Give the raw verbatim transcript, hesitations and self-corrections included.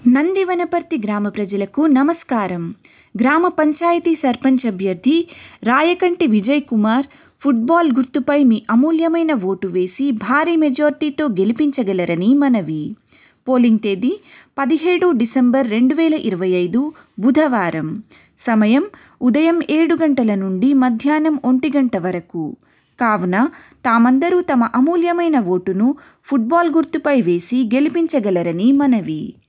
నందివనపర్తి గ్రామ ప్రజలకు నమస్కారం. గ్రామ పంచాయతీ సర్పంచ్ అభ్యర్థి రాయకంటి విజయ్ కుమార్ ఫుట్బాల్ గుర్తుపై మీ అమూల్యమైన ఓటు వేసి భారీ మెజార్టీతో గెలిపించగలరని మనవి. పోలింగ్ తేదీ పదిహేడు డిసెంబర్ రెండు వేల ఇరవై ఐదు బుధవారం. సమయం ఉదయం ఏడు గంటల నుండి మధ్యాహ్నం ఒంటి గంట వరకు. కావున తామందరూ తమ అమూల్యమైన ఓటును ఫుట్బాల్ గుర్తుపై వేసి గెలిపించగలరని మనవి.